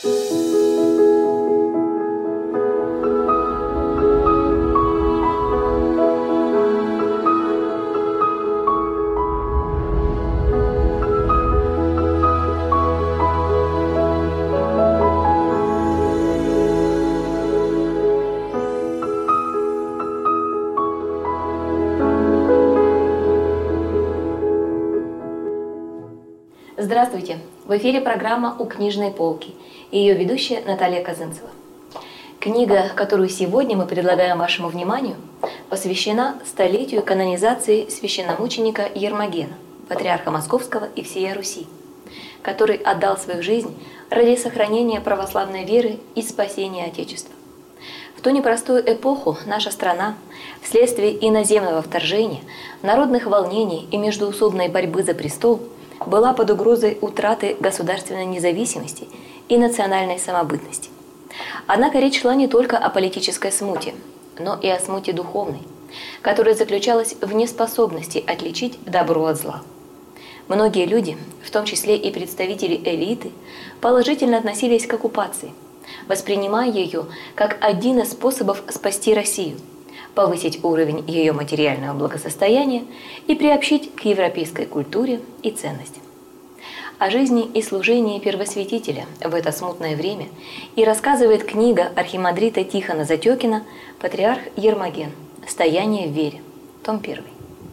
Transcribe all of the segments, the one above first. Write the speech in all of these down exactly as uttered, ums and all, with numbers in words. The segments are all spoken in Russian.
Здравствуйте! В эфире программа «У книжной полки» и ее ведущая Наталья Казынцева. Книга, которую сегодня мы предлагаем вашему вниманию, посвящена столетию канонизации священномученика Ермогена, патриарха Московского и всея Руси, который отдал свою жизнь ради сохранения православной веры и спасения Отечества. В ту непростую эпоху наша страна, вследствие иноземного вторжения, народных волнений и междоусобной борьбы за престол, была под угрозой утраты государственной независимости и национальной самобытности. Однако речь шла не только о политической смуте, но и о смуте духовной, которая заключалась в неспособности отличить добро от зла. Многие люди, в том числе и представители элиты, положительно относились к оккупации, воспринимая ее как один из способов спасти Россию, повысить уровень ее материального благосостояния и приобщить к европейской культуре и ценностям. О жизни и служении первосвятителя в это смутное время и рассказывает книга архимандрита Тихона Затекина «Патриарх Ермоген. Стояние в вере», том первый.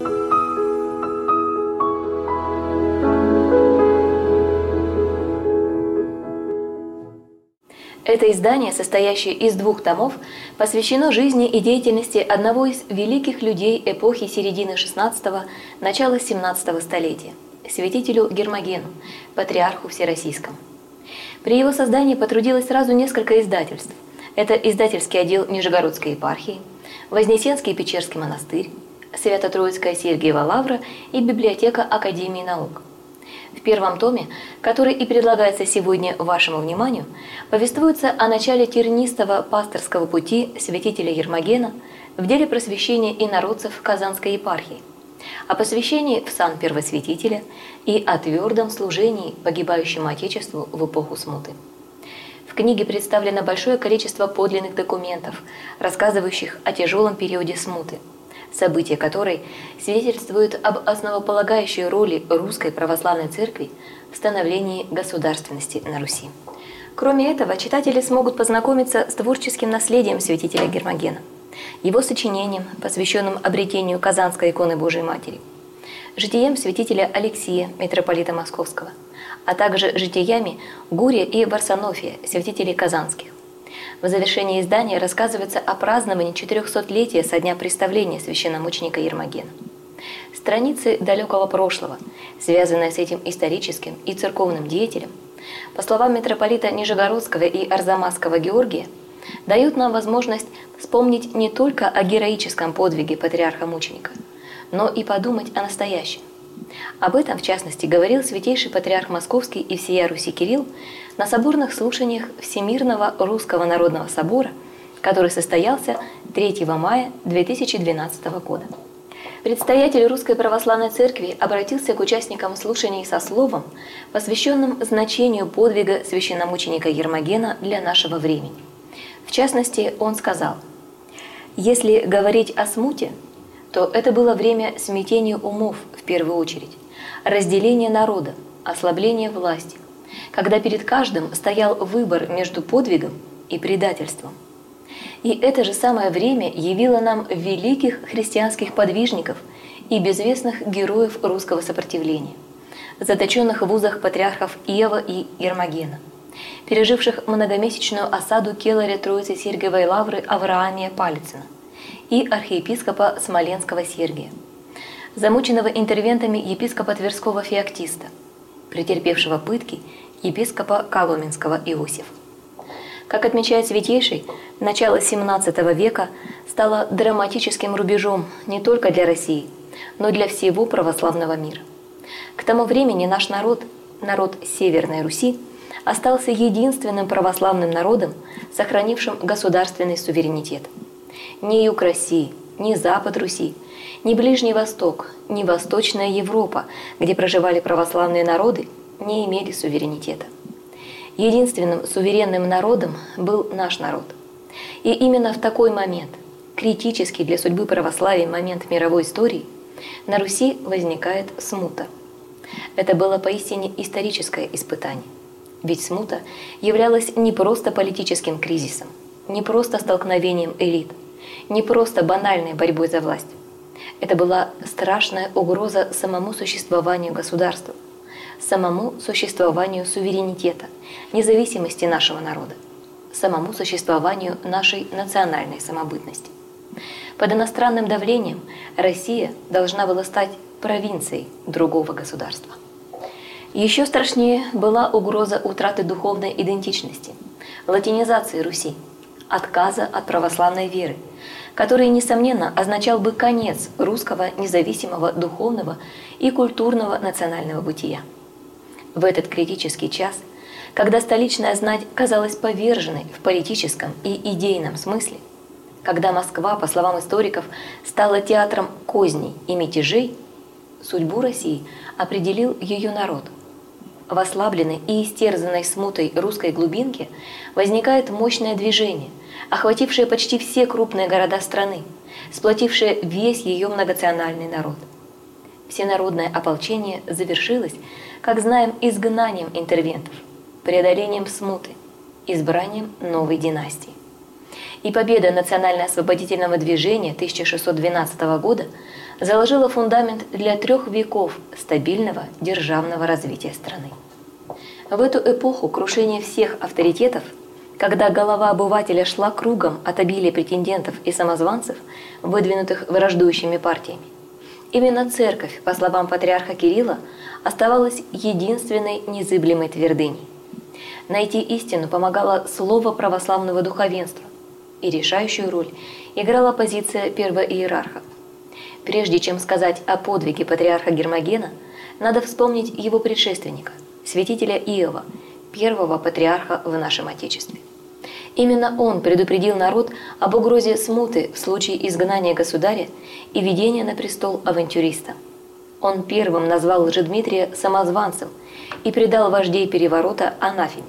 Это издание, состоящее из двух томов, посвящено жизни и деятельности одного из великих людей эпохи середины шестнадцатого – начала семнадцатого столетия – святителю Ермогену, патриарху всероссийскому. При его создании потрудилось сразу несколько издательств. Это издательский отдел Нижегородской епархии, Вознесенский Печерский монастырь, Свято-Троицкая Сергиева лавра и библиотека Академии наук. В первом томе, который и предлагается сегодня вашему вниманию, повествуется о начале тернистого пасторского пути святителя Ермогена в деле просвещения инородцев Казанской епархии, о посвящении в сан первосвятителя и о твердом служении погибающему Отечеству в эпоху смуты. В книге представлено большое количество подлинных документов, рассказывающих о тяжелом периоде смуты, события которой свидетельствуют об основополагающей роли Русской Православной Церкви в становлении государственности на Руси. Кроме этого, читатели смогут познакомиться с творческим наследием святителя Ермогена, его сочинением, посвященным обретению Казанской иконы Божией Матери, житием святителя Алексия, митрополита Московского, а также житиями Гурия и Варсонофия, святителей казанских. В завершении издания рассказывается о праздновании четырехсотлетия со дня представления священномученика Ермогена. Страницы далекого прошлого, связанные с этим историческим и церковным деятелем, по словам митрополита Нижегородского и Арзамасского Георгия, дают нам возможность вспомнить не только о героическом подвиге патриарха-мученика, но и подумать о настоящем. Об этом, в частности, говорил святейший патриарх Московский и всея Руси Кирилл на соборных слушаниях Всемирного Русского Народного Собора, который состоялся третьего мая две тысячи двенадцатого года. Предстоятель Русской Православной Церкви обратился к участникам слушаний со словом, посвященным значению подвига священномученика Ермогена для нашего времени. В частности, он сказал: «Если говорить о смуте, то это было время смятения умов в первую очередь, разделения народа, ослабления власти, когда перед каждым стоял выбор между подвигом и предательством. И это же самое время явило нам великих христианских подвижников и безвестных героев русского сопротивления, заточенных в вузах патриархов Иова и Ермогена, переживших многомесячную осаду келаря Троицы Сергиевой лавры Авраамия Палицына и архиепископа Смоленского Сергия, замученного интервентами епископа Тверского Феоктиста, претерпевшего пытки епископа Коломенского Иосифа. Как отмечает Святейший, начало семнадцатого века стало драматическим рубежом не только для России, но и для всего православного мира. К тому времени наш народ, народ Северной Руси, остался единственным православным народом, сохранившим государственный суверенитет. Ни юг России, ни запад Руси, ни Ближний Восток, ни Восточная Европа, где проживали православные народы, не имели суверенитета. Единственным суверенным народом был наш народ. И именно в такой момент, критический для судьбы православия момент мировой истории, на Руси возникает смута. Это было поистине историческое испытание. Ведь смута являлась не просто политическим кризисом, не просто столкновением элит, не просто банальной борьбой за власть. Это была страшная угроза самому существованию государства, самому существованию суверенитета, независимости нашего народа, самому существованию нашей национальной самобытности. Под иностранным давлением Россия должна была стать провинцией другого государства. Еще страшнее была угроза утраты духовной идентичности, латинизации Руси, отказа от православной веры, который, несомненно, означал бы конец русского независимого духовного и культурного национального бытия. В этот критический час, когда столичная знать казалась поверженной в политическом и идейном смысле, когда Москва, по словам историков, стала театром козней и мятежей, судьбу России определил ее народ. В ослабленной и истерзанной смутой русской глубинке возникает мощное движение, охватившее почти все крупные города страны, сплотившее весь ее многонациональный народ. Всенародное ополчение завершилось, как знаем, изгнанием интервентов, преодолением смуты, избранием новой династии. И победа национально-освободительного движения тысяча шестьсот двенадцатого года заложила фундамент для трех веков стабильного державного развития страны. В эту эпоху крушения всех авторитетов, когда голова обывателя шла кругом от обилия претендентов и самозванцев, выдвинутых враждующими партиями, именно церковь, по словам патриарха Кирилла, оставалась единственной незыблемой твердыней. Найти истину помогало слово православного духовенства, и решающую роль играла позиция первоиерарха. Прежде чем сказать о подвиге патриарха Гермогена, надо вспомнить его предшественника, святителя Иова, первого патриарха в нашем Отечестве. Именно он предупредил народ об угрозе смуты в случае изгнания государя и ведения на престол авантюриста. Он первым назвал Лжедмитрия самозванцем и предал вождей переворота анафеме.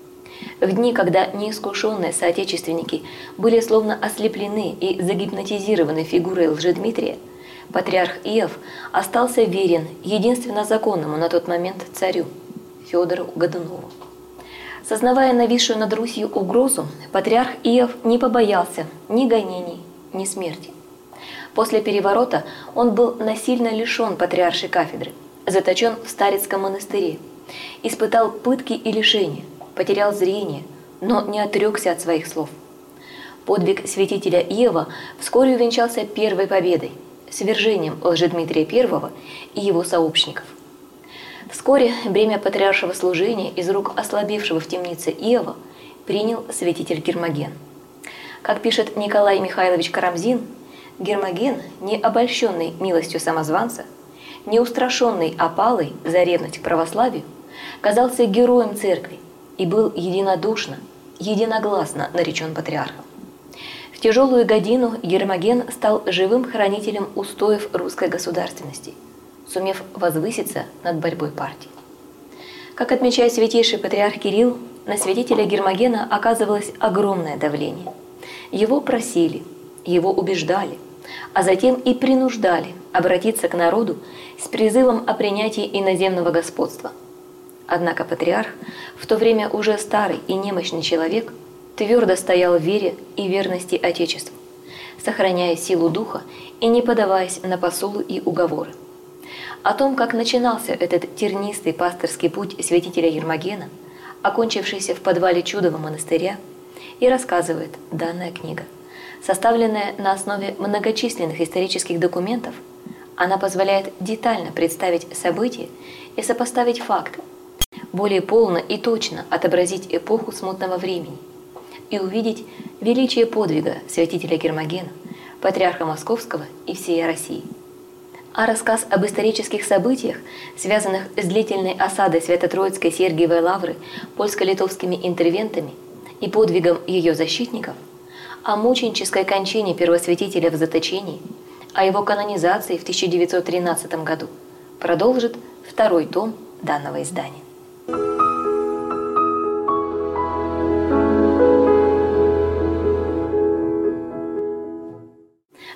В дни, когда неискушенные соотечественники были словно ослеплены и загипнотизированы фигурой Лжедмитрия, патриарх Иов остался верен единственно законному на тот момент царю Федору Годунову. Сознавая нависшую над Русью угрозу, патриарх Иов не побоялся ни гонений, ни смерти. После переворота он был насильно лишен патриаршей кафедры, заточен в Старицком монастыре, испытал пытки и лишения, потерял зрение, но не отрекся от своих слов. Подвиг святителя Иова вскоре увенчался первой победой, свержением Лжедмитрия I и его сообщников. Вскоре бремя патриаршего служения из рук ослабевшего в темнице Иова принял святитель Гермоген. Как пишет Николай Михайлович Карамзин, Гермоген, не обольщенный милостью самозванца, не устрашенный опалой за ревность к православию, казался героем церкви и был единодушно, единогласно наречен патриархом. В тяжелую годину Гермоген стал живым хранителем устоев русской государственности, сумев возвыситься над борьбой партий. Как отмечает святейший патриарх Кирилл, на святителя Гермогена оказывалось огромное давление. Его просили, его убеждали, а затем и принуждали обратиться к народу с призывом о принятии иноземного господства. Однако патриарх, в то время уже старый и немощный человек, твердо стоял в вере и верности Отечеству, сохраняя силу духа и не поддаваясь на посулы и уговоры. О том, как начинался этот тернистый пастырский путь святителя Гермогена, окончившийся в подвале Чудового монастыря, и рассказывает данная книга. Составленная на основе многочисленных исторических документов, она позволяет детально представить события и сопоставить факты, более полно и точно отобразить эпоху смутного времени и увидеть величие подвига святителя Гермогена, патриарха Московского и всей России. А рассказ об исторических событиях, связанных с длительной осадой Свято-Троицкой Сергиевой лавры польско-литовскими интервентами и подвигом ее защитников, о мученической кончине первосвятителя в заточении, о его канонизации в тысяча девятьсот тринадцатом году, продолжит второй том данного издания.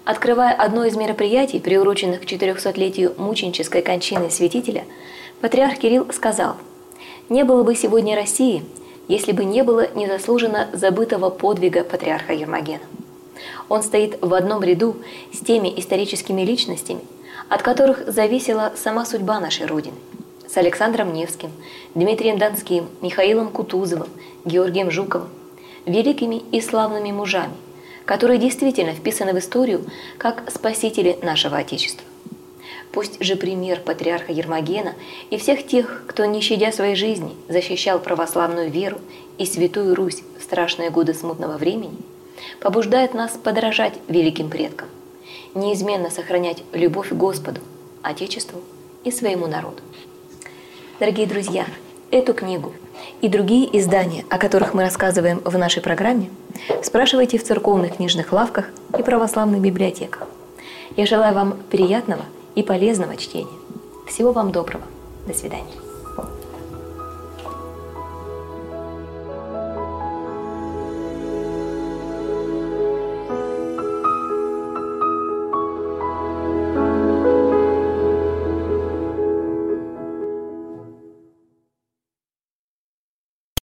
Открывая одно из мероприятий, приуроченных к четырехсотлетию мученической кончины святителя, патриарх Кирилл сказал: «Не было бы сегодня России, если бы не было незаслуженно забытого подвига патриарха Гермогена. Он стоит в одном ряду с теми историческими личностями, от которых зависела сама судьба нашей Родины, с Александром Невским, Дмитрием Донским, Михаилом Кутузовым, Георгием Жуковым, великими и славными мужами, которые действительно вписаны в историю как спасители нашего Отечества. Пусть же пример патриарха Гермогена и всех тех, кто, не щадя своей жизни, защищал православную веру и Святую Русь в страшные годы смутного времени, побуждает нас подражать великим предкам, неизменно сохранять любовь к Господу, Отечеству и своему народу». Дорогие друзья, эту книгу и другие издания, о которых мы рассказываем в нашей программе, спрашивайте в церковных книжных лавках и православных библиотеках. Я желаю вам приятного и полезного чтения. Всего вам доброго. До свидания.